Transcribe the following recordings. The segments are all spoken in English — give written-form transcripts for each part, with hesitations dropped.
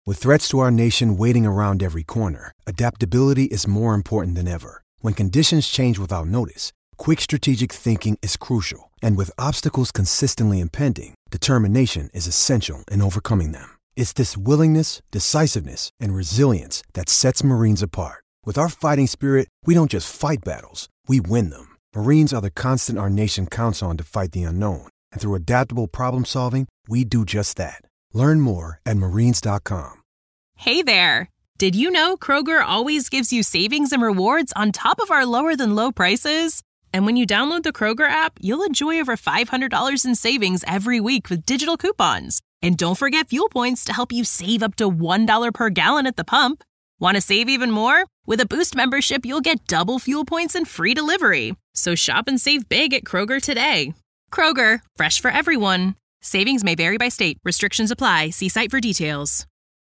With threats to our nation waiting around every corner, adaptability is more important than ever. When conditions change without notice, quick strategic thinking is crucial. And with obstacles consistently impending, determination is essential in overcoming them. It's this willingness, decisiveness, and resilience that sets Marines apart. With our fighting spirit, we don't just fight battles, we win them. Marines are the constant our nation counts on to fight the unknown. And through adaptable problem solving, we do just that. Learn more at marines.com. Hey there! Did you know Kroger always gives you savings and rewards on top of our lower than low prices? And when you download the Kroger app, you'll enjoy over $500 in savings every week with digital coupons. And don't forget fuel points to help you save up to $1 per gallon at the pump. Want to save even more? With a Boost membership, you'll get double fuel points and free delivery. So shop and save big at Kroger today. Kroger, fresh for everyone. Savings may vary by state. Restrictions apply. See site for details.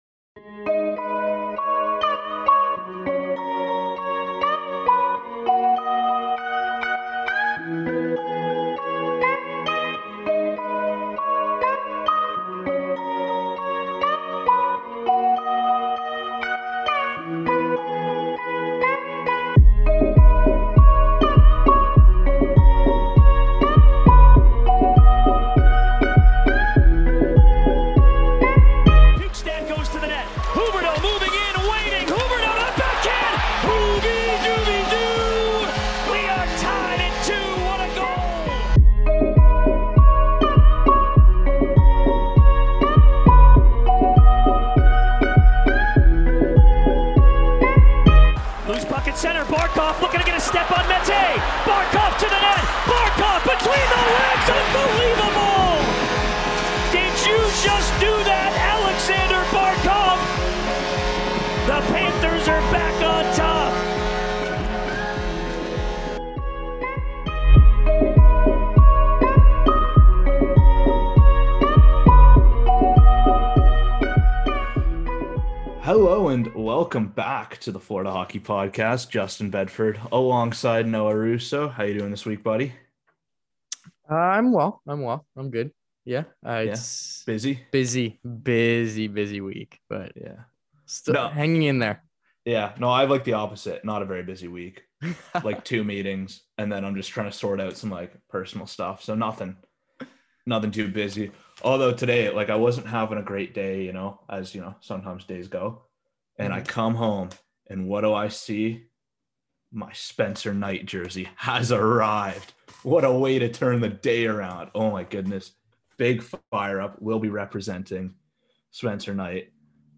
Hello and welcome back to the Florida Hockey Podcast. Justin Bedford alongside Noah Russo. How you doing this week, buddy? I'm well. I'm good. Yeah. It's busy week, but yeah, still hanging in there. Yeah. No, I have like the opposite. Not a very busy week. Like 2 meetings, and then I'm just trying to sort out some like personal stuff. So nothing too busy. Although today, like, I wasn't having a great day, as sometimes days go. And I come home, and what do I see? My Spencer Knight jersey has arrived. What a way to turn the day around. Oh my goodness. Big fire up. We'll be representing Spencer Knight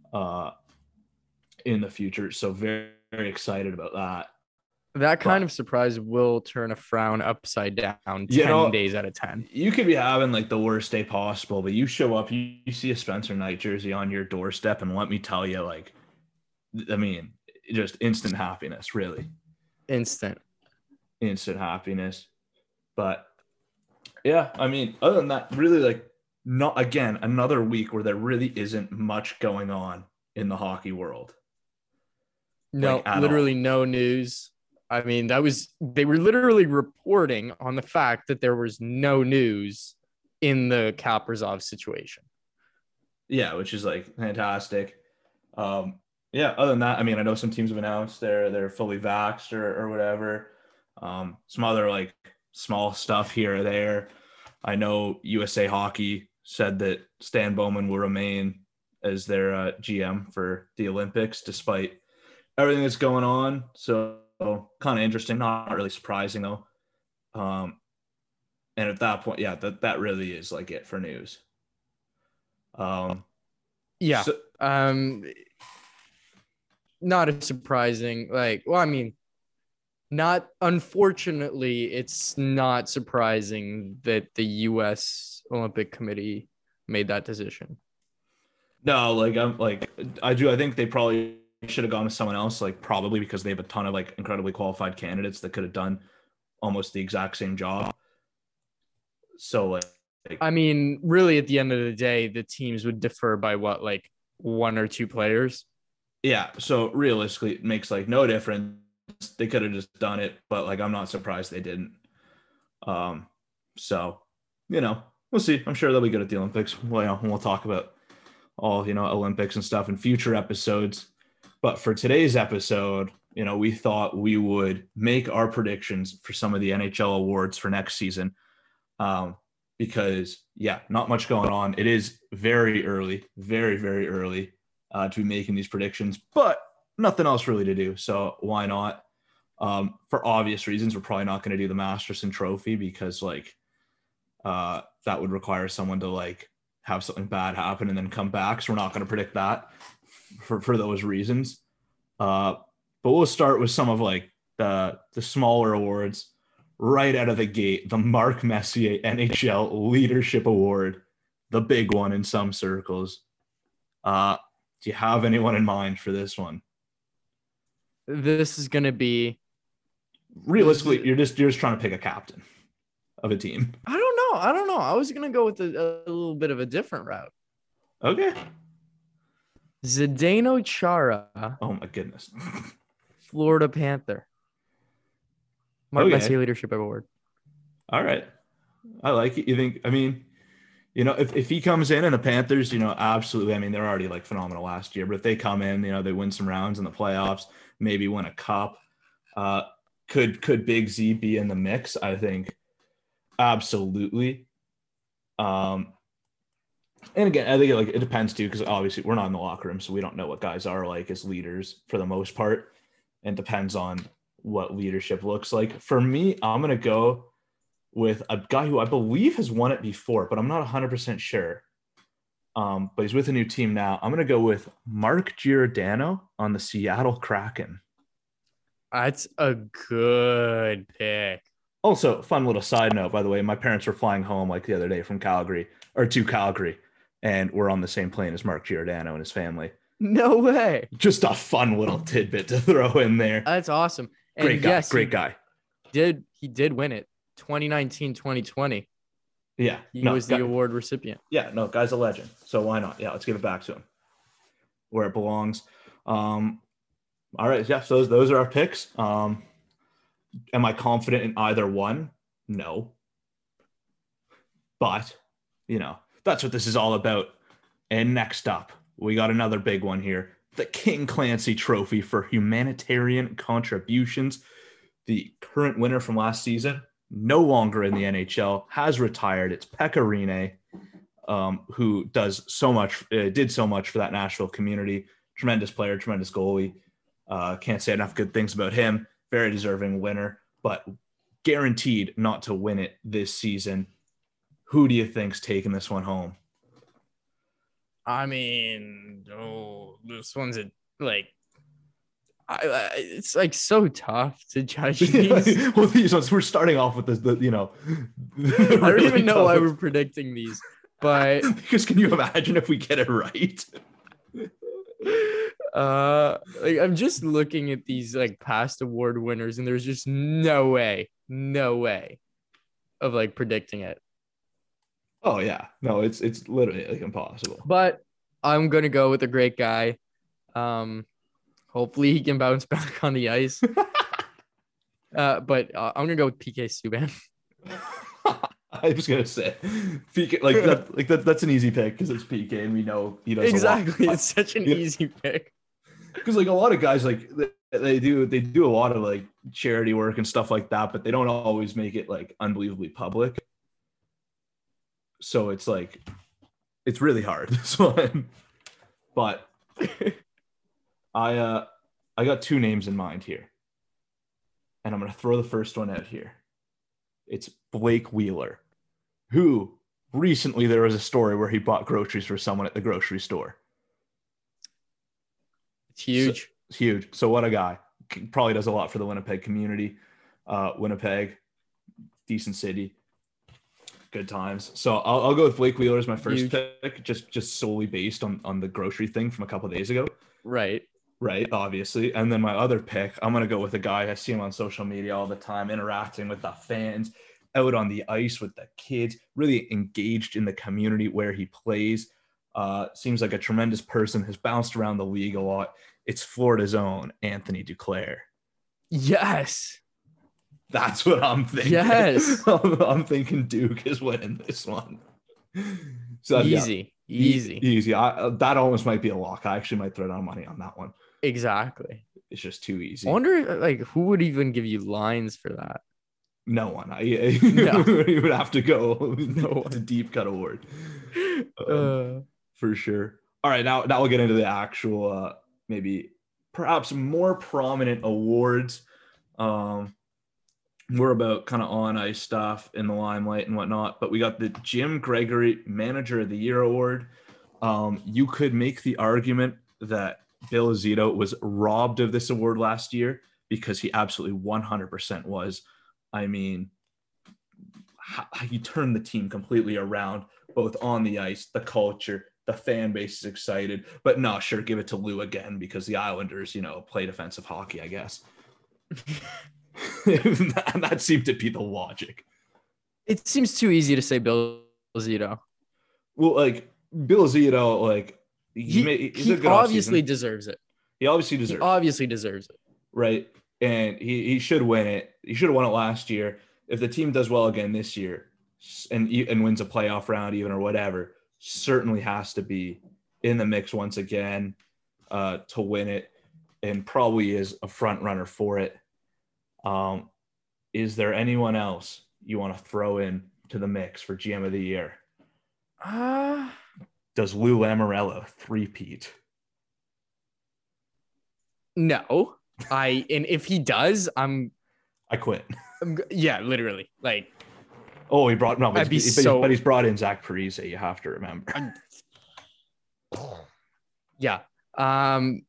in the future. So very, very excited about that. That kind of surprise will turn a frown upside down 10 days out of 10. You could be having like the worst day possible, but you show up, you see a Spencer Knight jersey on your doorstep, and let me tell you, like, I mean, just instant happiness, really. Instant happiness. But yeah, I mean, other than that, really, like, not again, another week where there really isn't much going on in the hockey world. No, like, literally no news. I mean, they were literally reporting on the fact that there was no news in the Kaprizov situation. Yeah, which is like fantastic. Yeah, other than that, I mean, I know some teams have announced they're fully vaxxed or whatever. Some other like small stuff here or there. I know USA Hockey said that Stan Bowman will remain as their GM for the Olympics despite everything that's going on. So kind of interesting, not really surprising though. And at that point, yeah, that really is like it for news. Yeah. So, not as surprising. Like, well, I mean, unfortunately, it's not surprising that the U.S. Olympic Committee made that decision. No, I think they probably should have gone with someone else, like probably because they have a ton of like incredibly qualified candidates that could have done almost the exact same job. So like I mean, really at the end of the day, the teams would differ by what, like 1 or 2 players? Yeah. So realistically, it makes like no difference. They could have just done it, but like, I'm not surprised they didn't. So, we'll see. I'm sure they'll be good at the Olympics. Well, we'll talk about all, Olympics and stuff in future episodes. But for today's episode, we thought we would make our predictions for some of the NHL awards for next season. Because not much going on. It is very early, very, very early to be making these predictions, but nothing else really to do. So why not? For obvious reasons, we're probably not going to do the Masterson Trophy because that would require someone to have something bad happen and then come back. So we're not going to predict that for those reasons. But we'll start with some of the smaller awards right out of the gate. The Mark Messier NHL Leadership Award, the big one in some circles. Do you have anyone in mind for this one? This is going to be realistically, you're just trying to pick a captain of a team. I don't know. I was going to go with a little bit of a different route. Okay. Zdeno Chara. Oh my goodness. Florida Panther. Mark Messier Leadership Award. All right. I like it. You think, if he comes in and the Panthers, absolutely. They're already phenomenal last year, but if they come in, they win some rounds in the playoffs, maybe win a cup. Could Big Z be in the mix? I think absolutely. And again, I think it depends too, because obviously we're not in the locker room, so we don't know what guys are like as leaders for the most part. And depends on what leadership looks like. For me, I'm going to go with a guy who I believe has won it before, but I'm not 100% sure. But he's with a new team now. I'm going to go with Mark Giordano on the Seattle Kraken. That's a good pick. Also, fun little side note, by the way, my parents were flying home the other day from Calgary, and we're on the same plane as Mark Giordano and his family. No way. Just a fun little tidbit to throw in there. That's awesome. And great guy. Great guy. He did win it. 2019, 2020. Yeah. He was the award recipient. Yeah, no, guy's a legend. So why not? Yeah, let's give it back to him where it belongs. All right. Yeah. So those are our picks. Am I confident in either one? No. But, that's what this is all about. And next up, we got another big one here. The King Clancy Trophy for humanitarian contributions. The current winner from last season, no longer in the NHL, has retired. It's Pekka Rinne, who did so much for that Nashville community. Tremendous player, tremendous goalie. Can't say enough good things about him. Very deserving winner, but guaranteed not to win it this season. Who do you think's taking this one home? This one's it's so tough to judge these. Well, these ones, we're starting off with this, I don't even know why we're predicting these, but because can you imagine if we get it right? I'm just looking at these past award winners, and there's just no way of predicting it. Oh yeah, no, it's literally impossible. But I'm gonna go with a great guy. Hopefully he can bounce back on the ice. But I'm gonna go with PK Subban. I was gonna say PK, that's an easy pick because it's PK, and we know he does exactly. It's such an easy pick. Because a lot of guys they do a lot of charity work and stuff like that, but they don't always make it unbelievably public. So it's it's really hard, this one. But I got two names in mind here, and I'm gonna throw the first one out here. It's Blake Wheeler, who recently there was a story where he bought groceries for someone at the grocery store. It's huge. It's huge. So what a guy. Probably does a lot for the Winnipeg community. Winnipeg, decent city, good times. So I'll go with Blake Wheeler as my first pick, just solely based on the grocery thing from a couple of days ago. Right, obviously. And then my other pick, I'm going to go with a guy. I see him on social media all the time, interacting with the fans, out on the ice with the kids, really engaged in the community where he plays. Seems like a tremendous person, has bounced around the league a lot. It's Florida's own Anthony Duclair. Yes. That's what I'm thinking. Yes. I'm thinking Duke is winning this one. So easy. Easy. Easy. That almost might be a lock. I actually might throw down money on that one. Exactly. It's just too easy. I wonder, like, who would even give you lines for that? No one. You would have to go to deep cut award. For sure. All right, now we'll get into the actual, maybe perhaps more prominent awards. We're about kind of on ice stuff in the limelight and whatnot, but we got the Jim Gregory Manager of the Year award. You could make the argument that Bill Zito was robbed of this award last year because he absolutely 100% was. I mean, he turned the team completely around, both on the ice, the culture, the fan base is excited. But no, sure, give it to Lou again because the Islanders, play defensive hockey, I guess. That seemed to be the logic. It seems too easy to say Bill Zito. Well, like Bill Zito, like he obviously deserves it. He obviously deserves it. Right. And he should win it. He should have won it last year. If the team does well again this year and wins a playoff round even or whatever, certainly has to be in the mix once again to win it, and probably is a front runner for it. Is there anyone else you want to throw in to the mix for GM of the Year? Does Lou Lamoriello three-peat? No. And if he does, I quit. Yeah, literally. Like, oh, but he's brought in Zach Parise. You have to remember. Yeah. I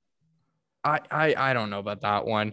don't know about that one.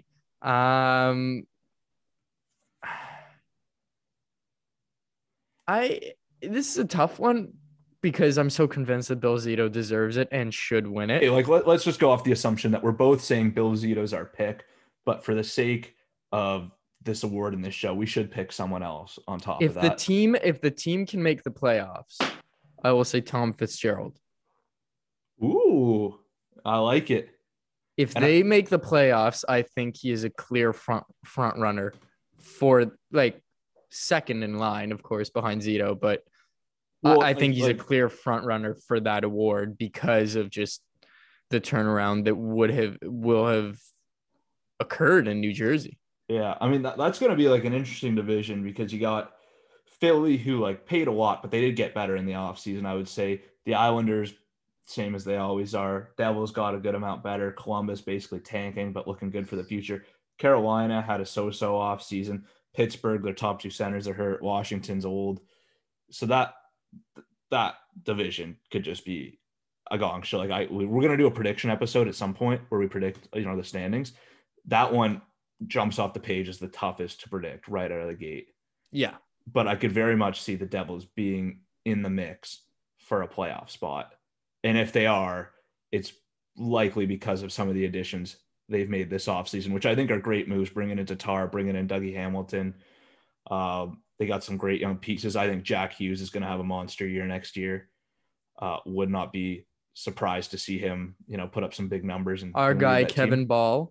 This is a tough one because I'm so convinced that Bill Zito deserves it and should win it. Hey, like let's just go off the assumption that we're both saying Bill Zito's our pick, but for the sake of this award in this show, we should pick someone else on top of that. If the team can make the playoffs, I will say Tom Fitzgerald. Ooh, I like it. If they make the playoffs, I think he is a clear front runner for, like, second in line, of course, behind Zito, but I think he's a clear front runner for that award because of just the turnaround that will have occurred in New Jersey. Yeah, I mean that's going to be like an interesting division because you got Philly, who like paid a lot, but they did get better in the offseason. I would say the Islanders, same as they always are. Devils got a good amount better. Columbus basically tanking, but looking good for the future. Carolina had a so-so offseason. Pittsburgh, their top two centers are hurt. Washington's old. So that division could just be a gong show. Like we're going to do a prediction episode at some point where we predict, the standings. That one jumps off the page as the toughest to predict right out of the gate. Yeah. But I could very much see the Devils being in the mix for a playoff spot. And if they are, it's likely because of some of the additions they've made this offseason, which I think are great moves, bringing in Tatar, bringing in Dougie Hamilton. They got some great young pieces. I think Jack Hughes is going to have a monster year next year. Would not be surprised to see him, put up some big numbers. And our guy, Kevin Ball.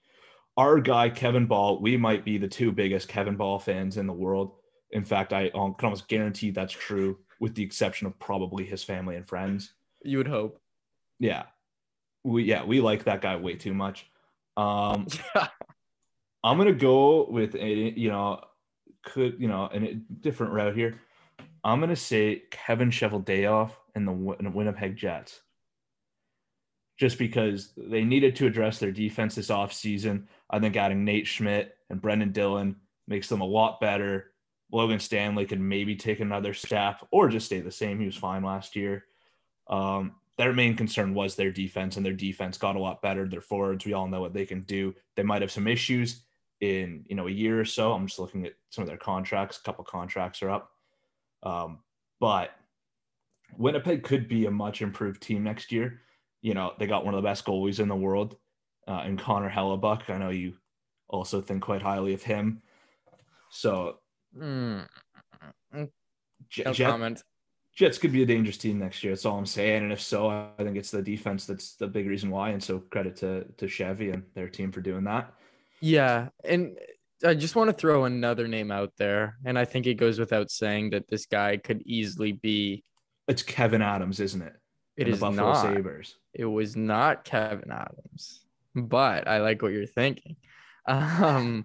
We might be the two biggest Kevin Ball fans in the world. In fact, I can almost guarantee that's true, with the exception of probably his family and friends. You would hope. Yeah. We like that guy way too much. I'm going to go with in a different route here. I'm going to say Kevin Cheveldayoff and the Winnipeg Jets. Just because they needed to address their defense this offseason. I think adding Nate Schmidt and Brendan Dillon makes them a lot better. Logan Stanley can maybe take another step or just stay the same. He was fine last year. Their main concern was their defense, and their defense got a lot better. Their forwards, we all know what they can do. They might have some issues in, a year or so. I'm just looking at some of their contracts. A couple contracts are up. But Winnipeg could be a much improved team next year. They got one of the best goalies in the world in Connor Hellebuck. I know you also think quite highly of him. So no comment. Jets could be a dangerous team next year. That's all I'm saying. And if so, I think it's the defense that's the big reason why. And so credit to Chevy and their team for doing that. Yeah. And I just want to throw another name out there. And I think it goes without saying that this guy could easily be It's Kevin Adams, isn't it? It And the is Buffalo not. Sabres. It was not Kevin Adams, but I like what you're thinking. No,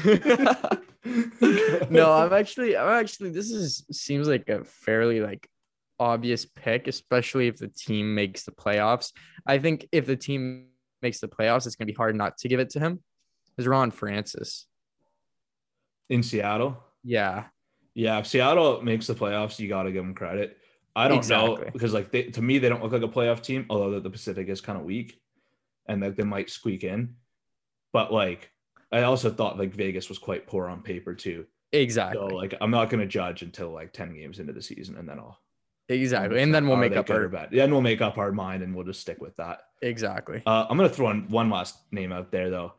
seems like a fairly like obvious pick, especially if the team makes the playoffs. I think if the team makes the playoffs, it's gonna be hard not to give it to him. Is Ron Francis In Seattle? Yeah. Yeah, if Seattle makes the playoffs, you got to give them credit. I don't know because like to me, they don't look like a playoff team, although the Pacific is kind of weak and that they might squeak in. But like, I also thought like Vegas was quite poor on paper too. Exactly. So like, I'm not going to judge until like 10 games into the season, and then I'll and then we'll make up then we'll make up our mind and we'll just stick with that. Exactly. I'm going to throw in one last name out there though.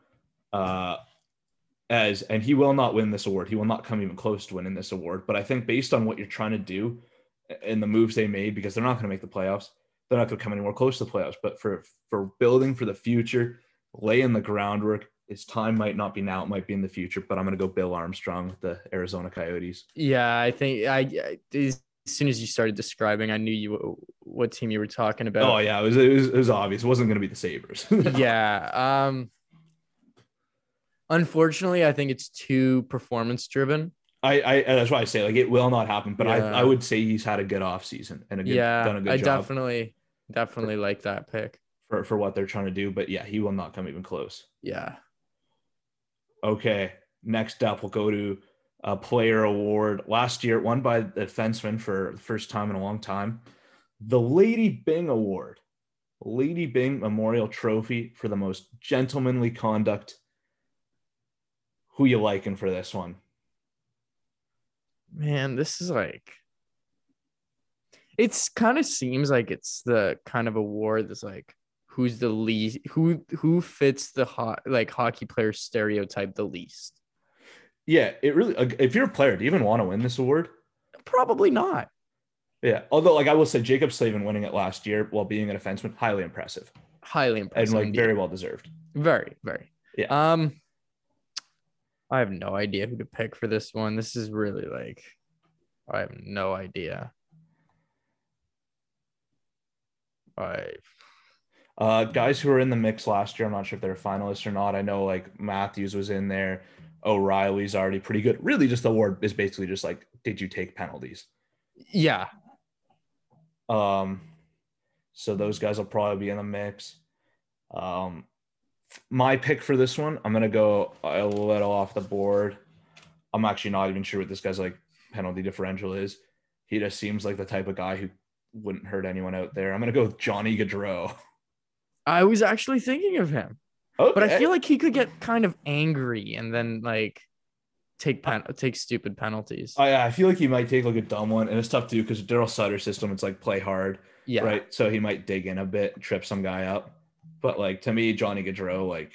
And he will not win this award. He will not come even close to winning this award. But I think based on what you're trying to do and the moves they made, because they're not going to make the playoffs, they're not going to come anywhere close to the playoffs. But for building for the future, laying the groundwork, his time might not be now, it might be in the future. But I'm going to go Bill Armstrong with the Arizona Coyotes. Yeah, I think as soon as you started describing, I knew what team you were talking about. Oh yeah, it was obvious. It wasn't going to be the Sabres. Yeah. Unfortunately, I think it's too performance driven. I that's why I say like it will not happen. But I would say he's had a good offseason and done a good job. Definitely like that pick for what they're trying to do. But yeah, he will not come even close. Yeah. Okay. Next up, we'll go to a player award. Last year, won by the defenseman for the first time in a long time. The Lady Byng Award. Lady Byng Memorial Trophy for the most gentlemanly conduct. Who you liking for this one? Man, this is like, it's kind of seems like it's the kind of award that's like, who's the least, who fits the hockey player stereotype the least. Yeah, it really, if you're a player, do you even want to win this award? Probably not. Yeah, although like I will say Jacob Slavin winning it last year while being a defenseman, highly impressive. And like indeed. Very well deserved. Very, very. Yeah. I have no idea who to pick for this one. This is really like, I have no idea. Guys who were in the mix last year, I'm not sure if they're finalists or not. I know like Matthews was in there. O'Reilly's already pretty good. Really, just the award is basically just like, did you take penalties? Yeah. So those guys will probably be in the mix. My pick for this one, I'm going to go a little off the board. I'm actually not even sure what this guy's like penalty differential is. He just seems like the type of guy who wouldn't hurt anyone out there. I'm going to go with Johnny Gaudreau. I was actually thinking of him. Okay. But I feel like he could get kind of angry and then like take stupid penalties. I feel like he might take like a dumb one, and it's tough to do because Daryl Sutter's system, it's like play hard. Yeah. Right. So he might dig in a bit, trip some guy up. But like to me, Johnny Gaudreau, like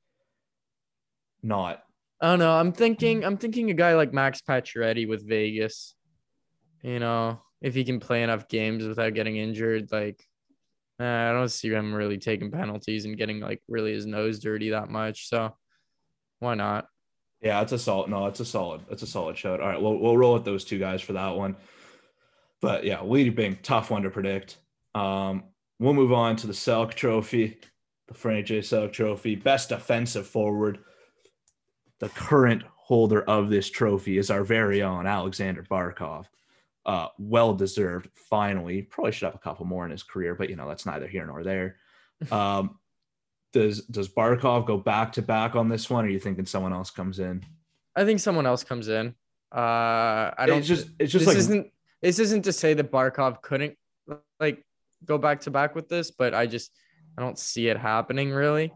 not. I don't know. I'm thinking a guy like Max Pacioretty with Vegas. You know, if he can play enough games without getting injured, like I don't see him really taking penalties and getting like really his nose dirty that much. So why not? Yeah, it's a solid shout. All right, we'll roll with those two guys for that one. But yeah, Lady Byng, tough one to predict. We'll move on to the Selk Trophy, the Frank J. Selk Trophy, best defensive forward. The current holder of this trophy is our very own Alexander Barkov. Well deserved. Finally, probably should have a couple more in his career, but that's neither here nor there. Does Barkov go back to back on this one, or are you thinking someone else comes in? I think someone else comes in. This isn't to say that Barkov couldn't like go back to back with this, but I don't see it happening really.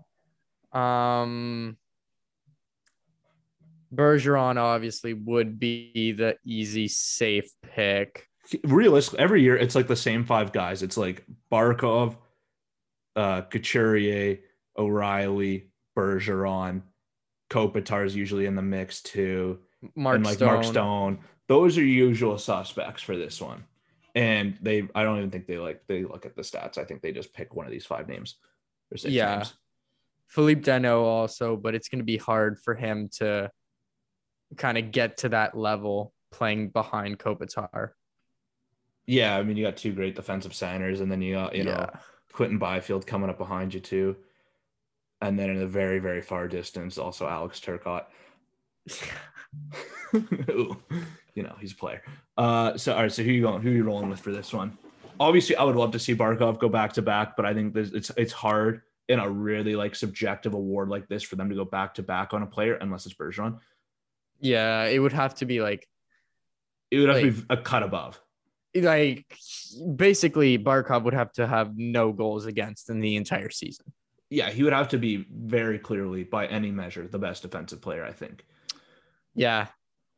Bergeron obviously would be the easy, safe pick. Realistically, every year it's like the same five guys. It's like Barkov, Couturier, O'Reilly, Bergeron, Kopitar's usually in the mix too. Mark Stone. Those are usual suspects for this one. And I don't even think they look at the stats. I think they just pick one of these five names or six names. Philippe Danault also, but it's going to be hard for him to kind of get to that level playing behind Kopitar. Yeah, I mean, you got two great defensive centers, and then you got, Yeah. Quentin Byfield coming up behind you too. And then in the very, very far distance, also Alex Turcotte. He's a player. So all right, so who are you rolling with for this one? Obviously, I would love to see Barkov go back to back, but I think it's hard in a really like subjective award like this for them to go back to back on a player unless it's Bergeron. Yeah, it would have to be like It would have to be a cut above. Like basically Barkov would have to have no goals against in the entire season. Yeah, he would have to be very clearly, by any measure, the best defensive player, I think. Yeah.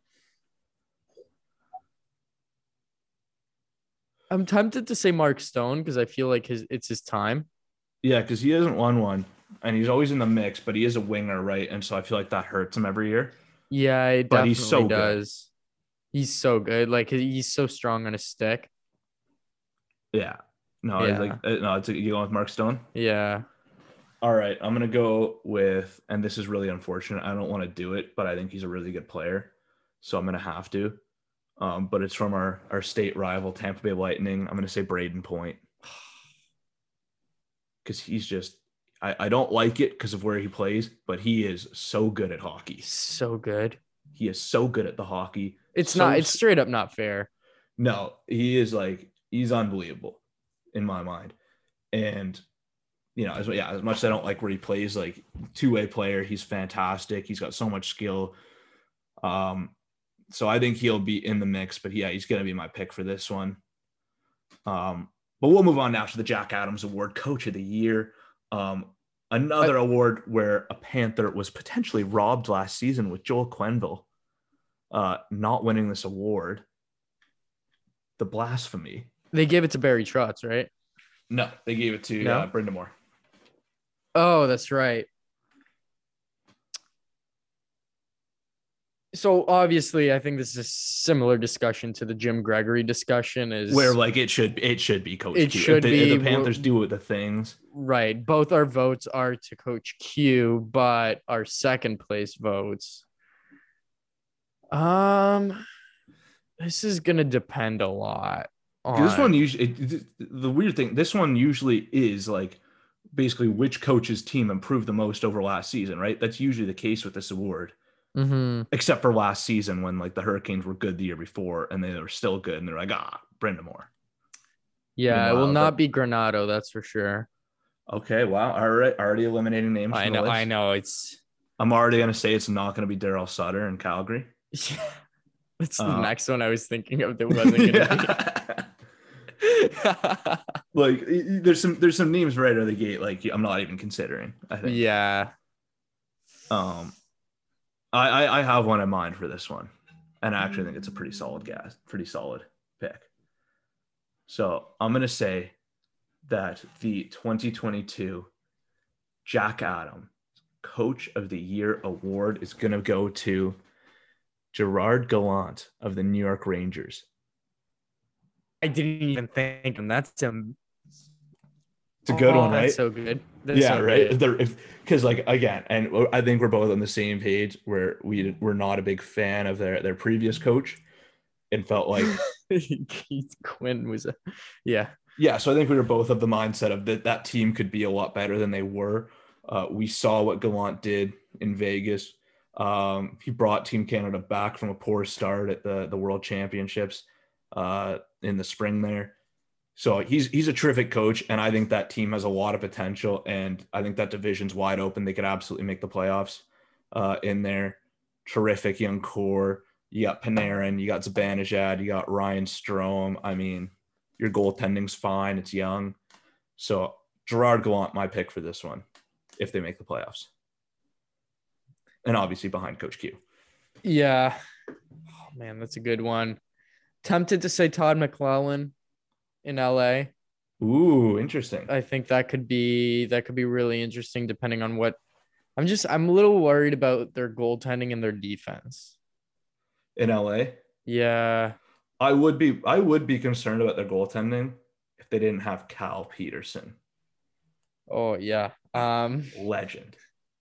I'm tempted to say Mark Stone because I feel like it's his time. Yeah, because he hasn't won one, and he's always in the mix, but he is a winger, right? And so I feel like that hurts him every year. Yeah, it But definitely he's so does. He's so good. Like he's so strong on his stick. Yeah. No, Yeah. You going with Mark Stone? Yeah. All right, I'm gonna go with, and this is really unfortunate. I don't want to do it, but I think he's a really good player, so I'm gonna have to. But it's from our state rival, Tampa Bay Lightning. I'm gonna say Braden Point, because he's just. I don't like it because of where he plays, but he is so good at hockey. So good. He is so good at the hockey. It's straight up not fair. No, he's unbelievable in my mind. And, as much as I don't like where he plays, like two-way player, he's fantastic. He's got so much skill. So I think he'll be in the mix, but yeah, he's going to be my pick for this one. But we'll move on now to the Jack Adams Award, Coach of the Year. Another award where a Panther was potentially robbed last season with Joel Quenneville not winning this award. The blasphemy. They gave it to Barry Trotz, right? No, they gave it to Brind'Amour. Oh, that's right. So obviously, I think this is a similar discussion to the Jim Gregory discussion. Is where like it should be Coach Q. Should be the Panthers do the things right. Both our votes are to Coach Q, but our second place votes. This is gonna depend a lot. This one usually the weird thing. This one usually is like basically which coach's team improved the most over last season, right? That's usually the case with this award. Mm-hmm. Except for last season when like the Hurricanes were good the year before and they were still good and they're like, Brind'Amour. Yeah, it will not be Granato, that's for sure. Okay, wow. All right, already eliminating names. I know. I'm already gonna say it's not gonna be Daryl Sutter in Calgary. That's the next one I was thinking of that wasn't gonna be. Like there's some names right out of the gate like I'm not even considering, I think. Yeah. I have one in mind for this one, and I actually think it's a pretty solid pick. So I'm going to say that the 2022 Jack Adams Coach of the Year award is going to go to Gerard Gallant of the New York Rangers. I didn't even think, and that's him. It's a good one, right? That's so good. Right. Because like again, and I think we're both on the same page where we're not a big fan of their previous coach, and felt like Keith Quinn was yeah. So I think we were both of the mindset of that team could be a lot better than they were. We saw what Gallant did in Vegas. He brought Team Canada back from a poor start at the World Championships in the spring there. So he's a terrific coach, and I think that team has a lot of potential, and I think that division's wide open. They could absolutely make the playoffs in there. Terrific young core. You got Panarin, you got Zibanejad, you got Ryan Strome. I mean, your goaltending's fine. It's young. So Gerard Gallant, my pick for this one, if they make the playoffs. And obviously behind Coach Q. Yeah. Oh, man, that's a good one. Tempted to say Todd McClellan in LA. Ooh, interesting. I think that could be really interesting depending on what I'm a little worried about their goaltending and their defense. In LA? Yeah. I would be concerned about their goaltending if they didn't have Cal Peterson. Oh yeah. Legend.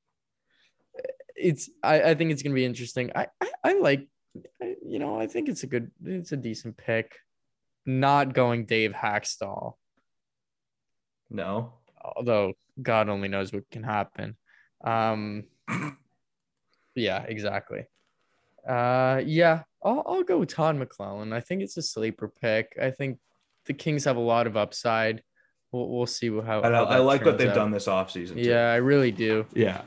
I think it's gonna be interesting. I think it's a decent pick. not going Dave Hackstall, No. although God only knows what can happen. Yeah, exactly. Yeah, I'll go with Todd McClellan. I think it's a sleeper pick. I think the Kings have a lot of upside. We'll see And how I that like what turns they've out. done this offseason too. Yeah, I really do. Yeah.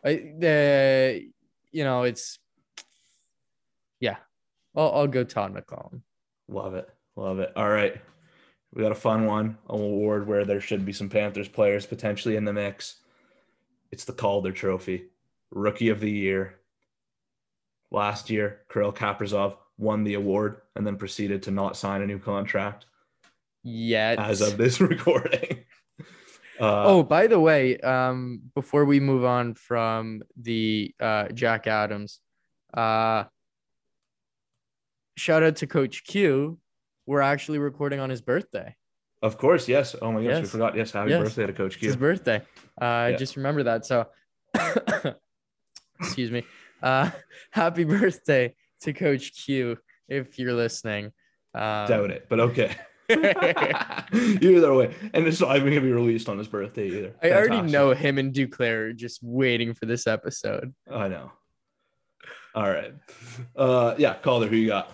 It's yeah. I'll go Todd McClellan. Love it. Love it. All right. We got a fun one, an award where there should be some Panthers players potentially in the mix. It's the Calder Trophy, Rookie of the Year. Last year, Kirill Kaprizov won the award and then proceeded to not sign a new contract. Yet, as of this recording. By the way, before we move on from the Jack Adams, shout out to Coach Q. We're actually recording on his birthday. Of course, yes. Oh my gosh, Yes. we forgot. Yes, happy birthday to Coach Q. It's his birthday. Just remember that. So, excuse me. Happy birthday to Coach Q if you're listening. Doubt it, but okay. Either way, and it's not even gonna be released on his birthday either. I already know him and Duclair are just waiting for this episode. I know. All right. Yeah, Calder, who you got?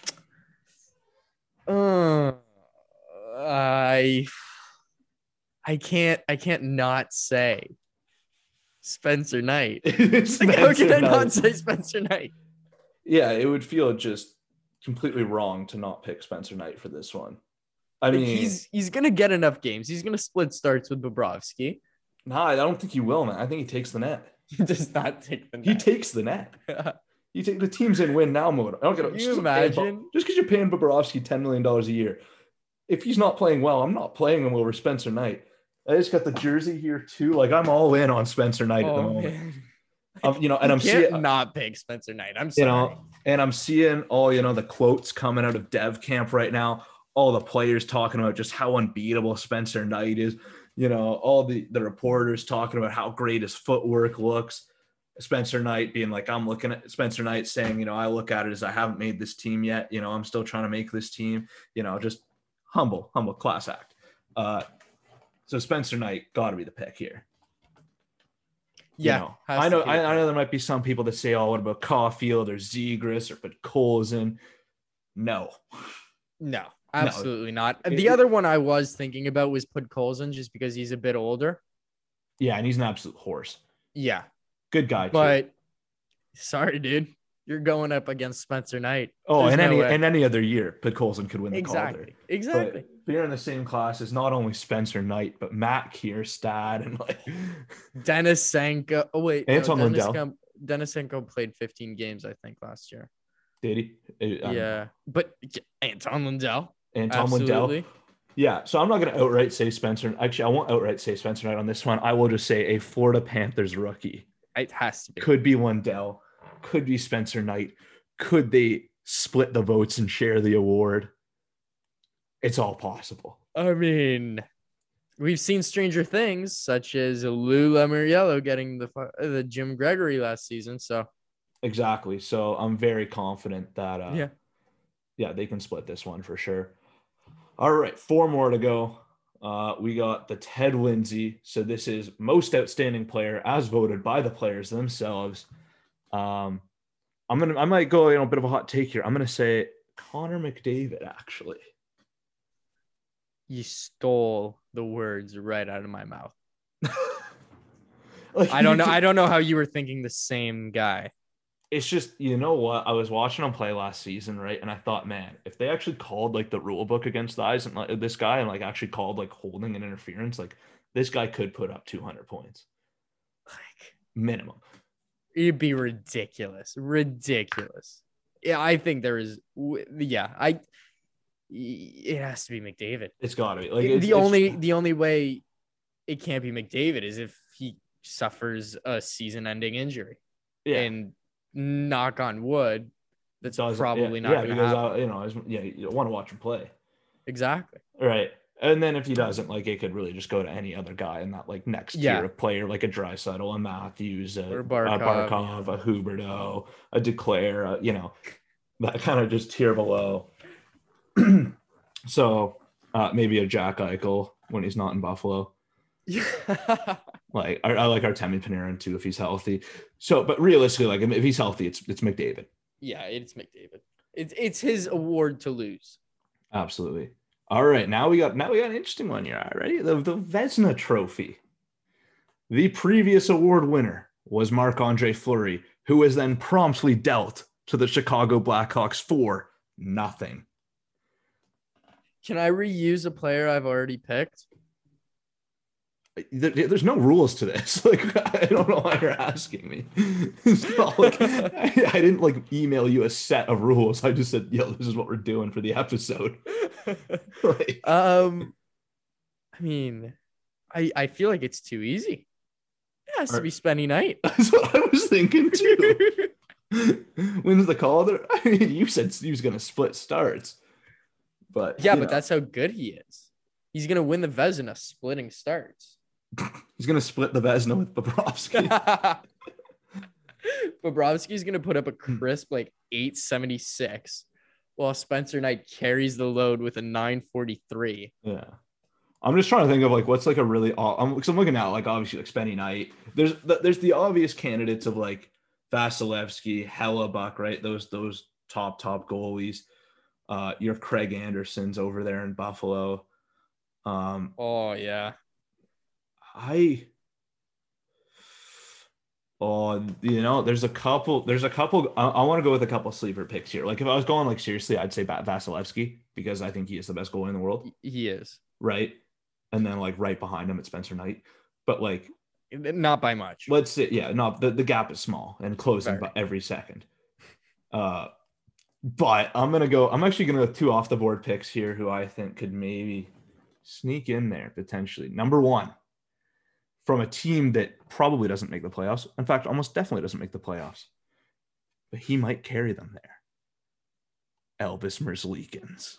I can't not say Spencer Knight. How can I not say Spencer Knight? Yeah, it would feel just completely wrong to not pick Spencer Knight for this one. I mean, he's gonna get enough games. He's gonna split starts with Bobrovsky. Nah, I don't think he will, man. I think he takes the net. He does not take the net. He takes the net. You take the team's in win now mode. I don't get it. Can you imagine? Just because you're paying Bobrovsky $10 million a year, if he's not playing well, I'm not playing him over Spencer Knight. I just got the jersey here too. Like I'm all in on Spencer Knight at the moment. And I'm seeing not pick Spencer Knight. I'm sorry. And I'm seeing all the quotes coming out of Dev camp right now. All the players talking about just how unbeatable Spencer Knight is. All the reporters talking about how great his footwork looks. Spencer Knight being like, I'm looking at Spencer Knight saying, I look at it as I haven't made this team yet. I'm still trying to make this team. Just humble class act. So Spencer Knight got to be the pick here. Yeah, I know there might be some people that say, "Oh, what about Caulfield or Zegras or Podkolzin?" No, absolutely not. The other one I was thinking about was Podkolzin, just because he's a bit older. Yeah, and he's an absolute horse. Yeah, good guy. But sorry, dude, you're going up against Spencer Knight. Oh, and any other year, Podkolzin could win the Calder. Exactly. But you're in the same class as not only Spencer Knight, but Matt Kierstad and Denisenko. Oh wait, Anton Lundell. Denisenko played 15 games, I think, last year. Did he? Yeah, but Anton Lundell. Lundell. Yeah, so I'm not going to outright say Spencer. Actually, I won't outright say Spencer Knight on this one. I will just say a Florida Panthers rookie. It has to be. Could be Lundell. Could be Spencer Knight. Could they split the votes and share the award? It's all possible. I mean, we've seen stranger things, such as Lou Lamoriello getting the Jim Gregory last season. So exactly. So I'm very confident that they can split this one for sure. All right, 4 more to go. We got the Ted Lindsay. So this is most outstanding player as voted by the players themselves. I might go a bit of a hot take here. I'm gonna say Connor McDavid. Actually, you stole the words right out of my mouth. I don't know how you were thinking the same guy. It's just, what? I was watching him play last season, right? And I thought, man, if they actually called the rule book against this guy and actually called holding and interference, this guy could put up 200 points. Minimum. It'd be ridiculous. Yeah, I think there is. Yeah, it has to be McDavid. It's got to be. The only way it can't be McDavid is if he suffers a season-ending injury. Yeah. And knock on wood, that's probably not going to happen. You want to watch him play. Exactly. Right. And then if he doesn't, it could really just go to any other guy in that next tier of player, like a Draisaitl, a Matthews, a Barkov, a Huberdeau, a Duclair, that kind of just tier below. So maybe a Jack Eichel when he's not in Buffalo. Like I like Artemi Panarin too if he's healthy. So, but realistically, like if he's healthy, it's McDavid. Yeah, it's McDavid. It's his award to lose. Absolutely. All right, now we got an interesting one here. All right, ready? The Vezina Trophy. The previous award winner was Marc-Andre Fleury, who was then promptly dealt to the Chicago Blackhawks for nothing. Can I reuse a player I've already picked? There's no rules to this. Like, I don't know why you're asking me. It's not like I didn't like email you a set of rules. I just said, "Yo, this is what we're doing for the episode." Like, I mean, I feel like it's too easy. It has to be Spenny Knight. That's what I was thinking too. When's the call there? I mean, you said he was going to split starts, but yeah, but that's how good he is. He's going to win the Vezina splitting starts. He's going to split the Vezina with Bobrovsky. Bobrovsky's going to put up a crisp like 876, while Spencer Knight carries the load with a 943. Yeah. I'm just trying to think of like what's like a really because I'm looking at like obviously like Spenny Knight. There's the obvious candidates of like Vasilevsky, Hellebuck, right? Those top goalies. Your Craig Andersons over there in Buffalo. Oh yeah. There's a couple. I want to go with a couple sleeper picks here. Like if I was going like seriously, I'd say Vasilevsky because I think he is the best goalie in the world. He is. Right. And then like right behind him, it's Spencer Knight. But like not by much. Let's say, yeah, no, the gap is small and closing by every second. But I'm actually gonna go 2 off the board picks here who I think could maybe sneak in there potentially. Number 1, from a team that probably doesn't make the playoffs. In fact, almost definitely doesn't make the playoffs. But he might carry them there. Elvis Merzlikins.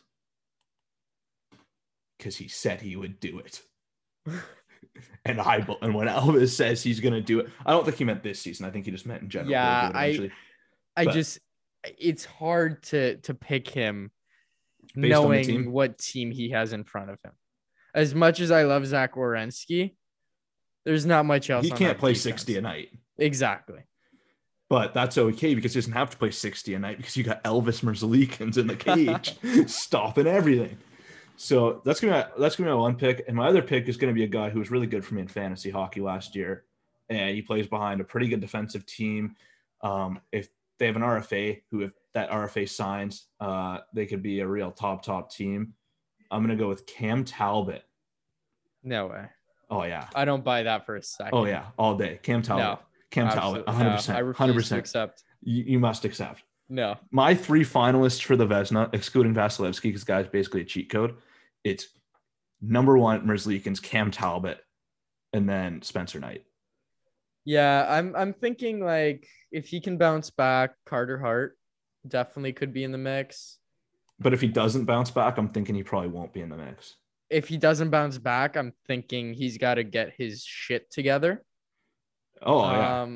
Because he said he would do it. and when Elvis says he's going to do it, I don't think he meant this season. I think he just meant in general. Yeah, it's hard to pick him knowing what team he has in front of him. As much as I love Zach Werenski, there's not much else. He can't play 60 a night. Exactly. But that's okay because he doesn't have to play 60 a night because you got Elvis Merzlikins in the cage stopping everything. So that's gonna be my one pick, and my other pick is gonna be a guy who was really good for me in fantasy hockey last year, and he plays behind a pretty good defensive team. If they have an RFA, if that RFA signs, they could be a real top team. I'm gonna go with Cam Talbot. No way. Oh yeah. I don't buy that for a second. Oh yeah, all day. Cam Talbot. No, Cam Talbot. 100%. No, I refuse to accept. You must accept. No. My 3 finalists for the Vezina, excluding Vasilevsky, because guy's basically a cheat code. It's number 1, Merzlikins, Cam Talbot, and then Spencer Knight. Yeah, I'm thinking like if he can bounce back, Carter Hart definitely could be in the mix. But if he doesn't bounce back, I'm thinking he probably won't be in the mix. If he doesn't bounce back, I'm thinking he's got to get his shit together. Oh, yeah.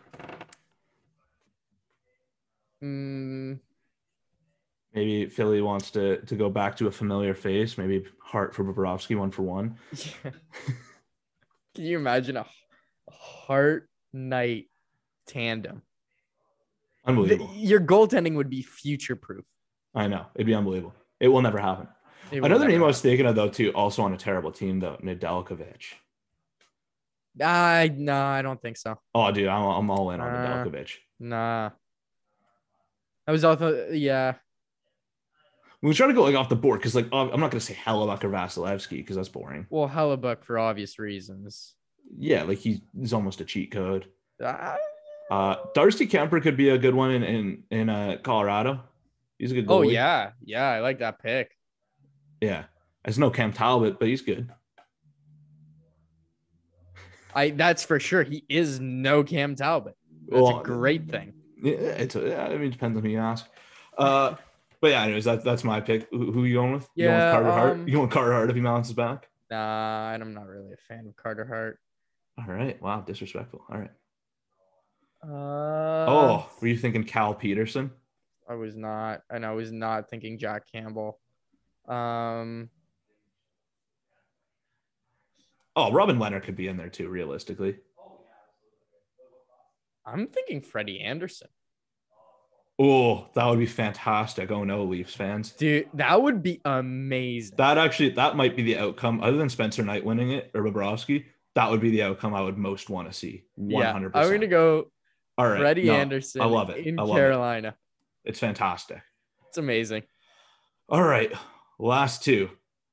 Maybe Philly wants to go back to a familiar face. Maybe Hart for Bobrovsky 1-for-1. Yeah. Can you imagine a Hart Knight tandem? Unbelievable. Your goaltending would be future proof. I know. It'd be unbelievable. It will never happen. Another name I was thinking of, though, too, also on a terrible team, though, Nedeljkovic. No, I don't think so. Oh, dude, I'm all in on Nedeljkovic. Nah. I was also, yeah. We try to go like off the board because, like, I'm not going to say Hellebuck or Vasilevsky because that's boring. Well, Hellebuck for obvious reasons. Yeah, like he's almost a cheat code. Darcy Kemper could be a good one in Colorado. He's a good goalie. Oh, yeah, I like that pick. Yeah, there's no Cam Talbot, but he's good. That's for sure. He is no Cam Talbot. That's a great thing. Yeah, it depends on who you ask. But yeah, anyways, that's my pick. Who are you going with? You going with Carter Hart? You going with Carter Hart if he bounces back? Nah, I'm not really a fan of Carter Hart. All right. Wow, disrespectful. All right. Were you thinking Cal Peterson? I was not, and I was not thinking Jack Campbell. Um, Oh, Robin Leonard could be in there too, realistically. I'm thinking Freddie Anderson. Oh, that would be fantastic. Oh no, Leafs fans. Dude, that would be amazing. That might be the outcome, other than Spencer Knight winning it or Bobrovsky. That would be the outcome I would most want to see. 100%. I'm going to go All right. Freddie Anderson I love it. in Carolina. It's fantastic. It's amazing. All right. Last two.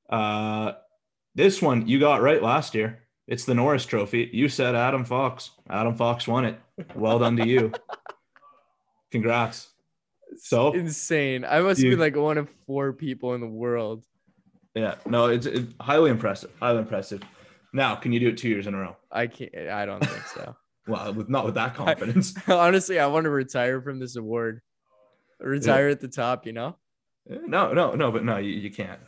This one you got right last year. It's the Norris Trophy. You said Adam Fox. Adam Fox won it. Well done to you. Congrats. So insane. I must be like one of 4 people in the world. Yeah. No, it's highly impressive. Highly impressive. Now, can you do it 2 years in a row? I can't. I don't think so. Well, not with that confidence. Honestly, I want to retire from this award. Retire at the top, you know? No, but no, you can't.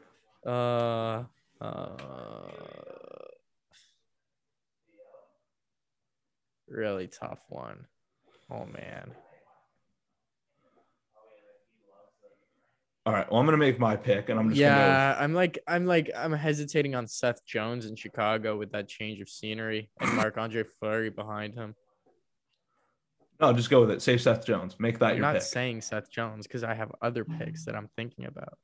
Really tough one. Oh man. All right. Well, I'm gonna make my pick, and I'm just I'm hesitating on Seth Jones in Chicago with that change of scenery and Marc-Andre Fleury behind him. No, just go with it. Say Seth Jones. Make that I'm your not pick. saying Seth Jones because I have other picks that I'm thinking about.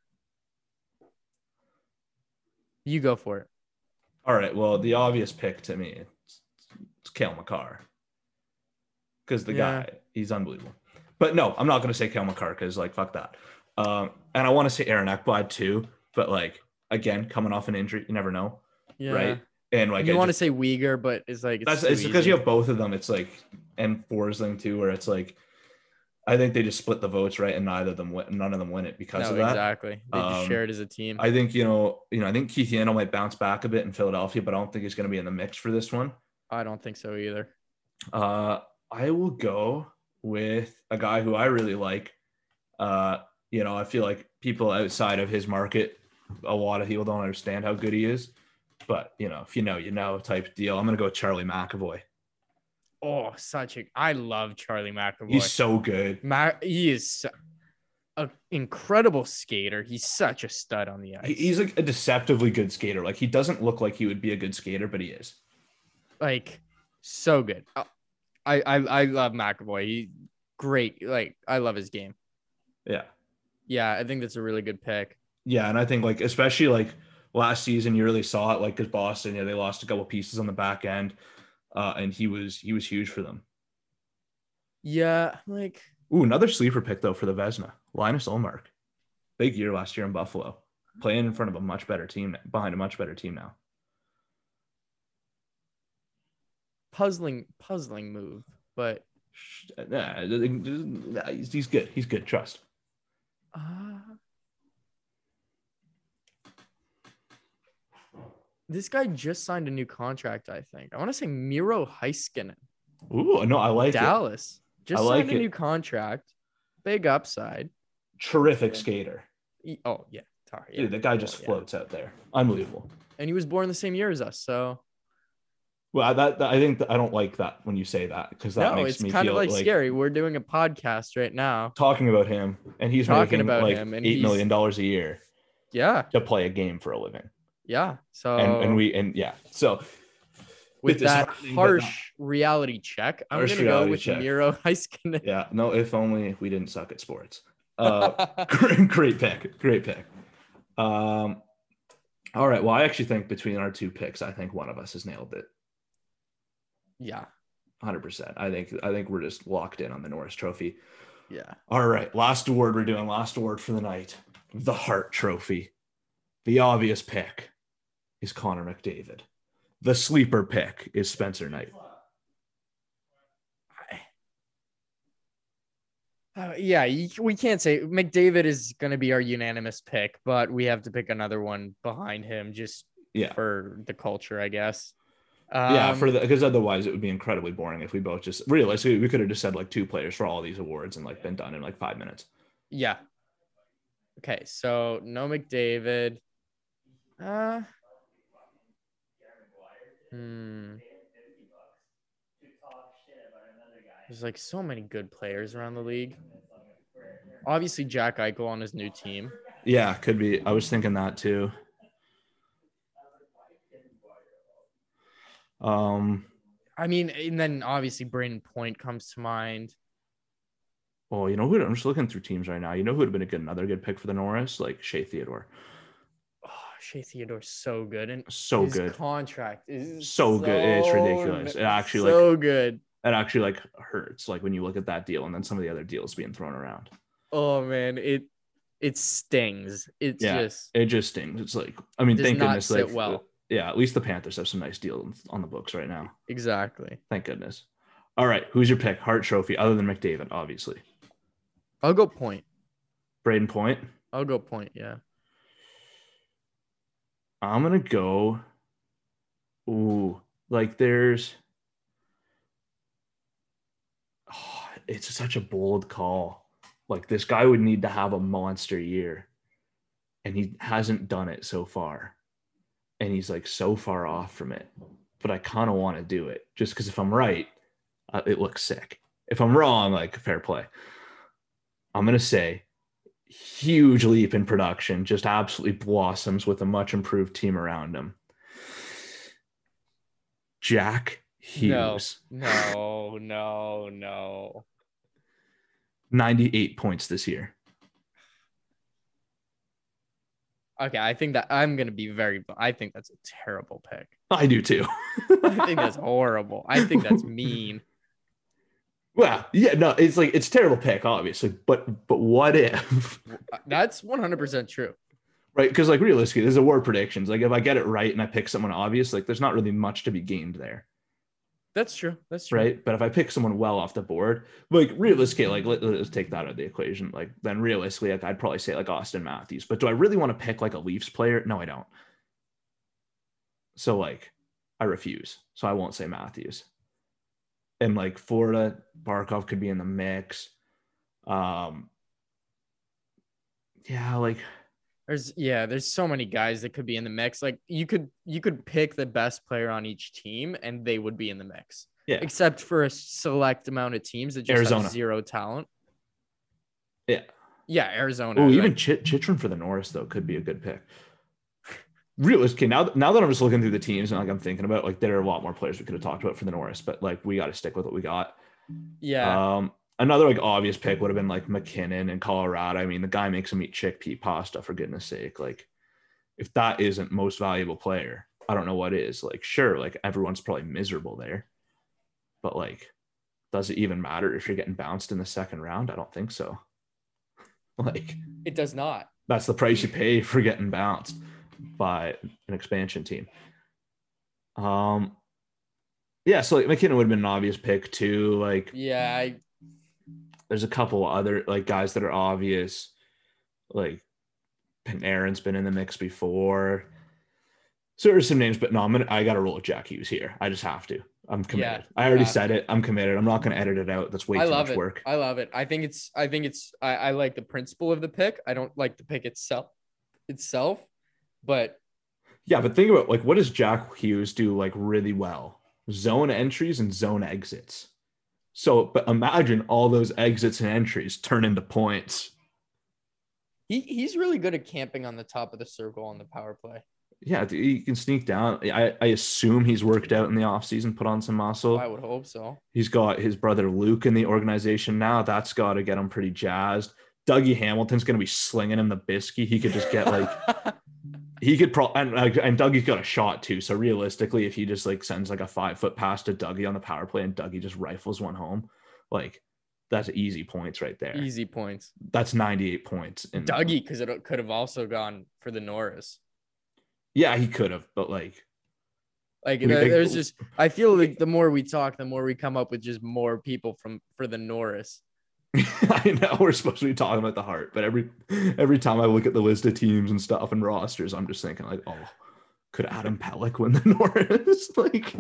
You go for it. All right. Well, the obvious pick to me it's Cale Makar, because the guy, he's unbelievable. But no, I'm not going to say Cale Makar because like fuck that. And I want to say Aaron Ekblad too, but like again, coming off an injury, you never know, right? And like you want to say Uyghur, but it's like it's because you have both of them. It's like and Forsling too, where it's like I think they just split the votes, right? And none of them win it because of that. Exactly. They just share it as a team. I think I think Keith Yandle might bounce back a bit in Philadelphia, but I don't think he's going to be in the mix for this one. I don't think so either. I will go with a guy who I really like. I feel like people outside of his market, a lot of people don't understand how good he is. But, if you know type deal. I'm going to go with Charlie McAvoy. Oh, I love Charlie McAvoy. He's so good. He is an incredible skater. He's such a stud on the ice. He's like a deceptively good skater. Like he doesn't look like he would be a good skater, but he is. Like so good. I love McAvoy. He's great. Like I love his game. Yeah. Yeah, I think that's a really good pick. Yeah, and I think like especially like last season you really saw it like because Boston, they lost a couple pieces on the back end, and he was huge for them. Yeah, like another sleeper pick though for the Vezina, Linus Ullmark, big year last year in Buffalo, playing in front of a much better team behind a much better team now. Puzzling move, but he's good. He's good. Trust. This guy just signed a new contract, I think. I want to say Miro Heiskanen. Ooh, no, I like Dallas. It. Just signed a new contract. Big upside. Terrific skater. Oh, yeah. Dude, the guy just floats out there. Unbelievable. And he was born the same year as us, so. Well, I think I don't like that when you say that because that makes me feel kind of like scary. We're doing a podcast right now talking about him, and he's making like $8 million a year. Yeah, to play a game for a living. Yeah. So so with that harsh reality check, I'm gonna go with Miro Heiskanen. Yeah. No, if only we didn't suck at sports. Great pick. All right. Well, I actually think between our two picks, I think one of us has nailed it. Yeah. 100%. I think we're just locked in on the Norris Trophy. Yeah. All right. Last award for the night. The Hart Trophy. The obvious pick is Connor McDavid. The sleeper pick is Spencer Knight. We can't say McDavid is going to be our unanimous pick, but we have to pick another one behind him just for the culture, I guess. Because otherwise it would be incredibly boring if we both just realistically we could have just said like two players for all these awards and like been done in like 5 minutes. Yeah. Okay, so no McDavid. There's like so many good players around the league. Obviously Jack Eichel on his new team. Yeah, could be. I was thinking that too. I mean, and then obviously Braden Point comes to mind. Oh, you know who? I'm just looking through teams right now. You know who would have been another good pick for the Norris? Like Shea Theodore. Oh, Shea Theodore's so good, and So his good. contract is So good. It's ridiculous. It actually so good. It actually like hurts like when you look at that deal and then some of the other deals being thrown around. Oh man, it stings. It's it just stings. It's like, I mean, does thank not goodness. sit Like, well. yeah, at least the Panthers have some nice deals on the books right now. Exactly. Thank goodness. All right, who's your pick? Hart Trophy, other than McDavid, obviously. I'll go Point. Braden Point. I'll go Point. Yeah. I'm gonna go. Ooh, like there's. Oh, it's such a bold call. Like this guy would need to have a monster year, and he hasn't done it so far, and he's like so far off from it. But I kind of want to do it just because if I'm right, it looks sick. If I'm wrong, like fair play. I'm gonna say huge leap in production, just absolutely blossoms with a much improved team around him. Jack Hughes. No. 98 points this year. Okay, I think that I'm gonna be I think that's a terrible pick. I do too. I think that's horrible. I think that's mean. Well, yeah, no, it's like it's a terrible pick, obviously, but what if? That's 100% true. Right, because like realistically, there's award predictions. Like if I get it right and I pick someone obvious, like there's not really much to be gained there. That's true. That's true. Right, but if I pick someone well off the board, like realistically, like let's take that out of the equation. Like then realistically, like I'd probably say like Austin Matthews. But do I really want to pick like a Leafs player? No, I don't. So like, I refuse. So I won't say Matthews. And like Florida, Barkov could be in the mix. Yeah, like there's so many guys that could be in the mix. Like you could pick the best player on each team and they would be in the mix. Yeah. Except for a select amount of teams that just Arizona. have zero talent. Yeah. Yeah, Arizona. Oh, even Chychrun for the Norris though could be a good pick. Realistically, now that I'm just looking through the teams and like I'm thinking about like there are a lot more players we could have talked about for the Norris, but like we got to stick with what we got. Yeah. Another like obvious pick would have been like McKinnon in Colorado. I mean, the guy makes him eat chickpea pasta for goodness sake. Like, if that isn't most valuable player, I don't know what is. Like, sure, like everyone's probably miserable there, but like, does it even matter if you're getting bounced in the second round? I don't think so. Like, it does not. That's the price you pay for getting bounced by an expansion team. Yeah, so like McKinnon would have been an obvious pick too. Like, yeah, there's a couple other like guys that are obvious. Like Panarin's been in the mix before. So there's some names, but no, I got to roll with Jack Hughes here. I just have to. I'm committed. I already said it. I'm committed. I'm not going to edit it out. That's way too much work. I love it. I like the principle of the pick. I don't like the pick itself, but yeah, but think about like what does Jack Hughes do like really well? Zone entries and zone exits. So, but imagine all those exits and entries turn into points. He's really good at camping on the top of the circle on the power play. Yeah, he can sneak down. I assume he's worked out in the offseason, put on some muscle. I would hope so. He's got his brother Luke in the organization now. That's got to get him pretty jazzed. Dougie Hamilton's going to be slinging him the biscuit. He could just get like, he could and Dougie's got a shot too. So realistically, if he just like sends like a 5-foot pass to Dougie on the power play and Dougie just rifles one home, like that's easy points right there. Easy points. That's 98 points. Dougie, because it could have also gone for the Norris. Yeah, he could have, but like there's just, I feel like the more we talk, the more we come up with just more people for the Norris. I know we're supposed to be talking about the Hart, but every time I look at the list of teams and stuff and rosters, I'm just thinking like, oh, could Adam Pelech win the Norris? Like,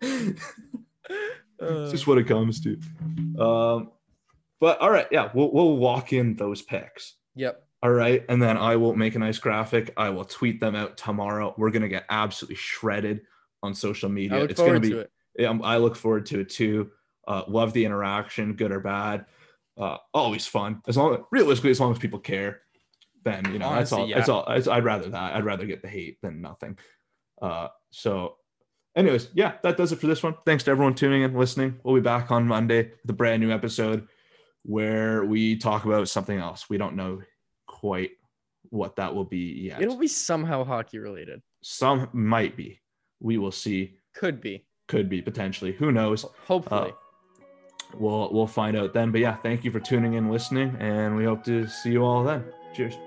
it's just what it comes to. But all right, yeah, we'll walk in those picks. Yep. All right, and then I will make a nice graphic. I will tweet them out tomorrow. We're gonna get absolutely shredded on social media. It's gonna be. I look forward to it too. Love the interaction, good or bad. Always fun. As long as people care. then Honestly, that's all. I'd rather that. I'd rather get the hate than nothing. So anyways, yeah, that does it for this one. Thanks to everyone tuning in, listening. We'll be back on Monday with a brand new episode where we talk about something else. We don't know quite what that will be yet. It'll be somehow hockey related. Some might be. We will see. Could be Potentially. Who knows? Hopefully. We'll find out then. But yeah, thank you for tuning in, listening, and we hope to see you all then. Cheers.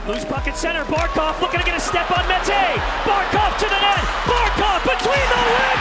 Center, Barkov looking to get a step on Mete. Barkov to the net. Barkov between the legs.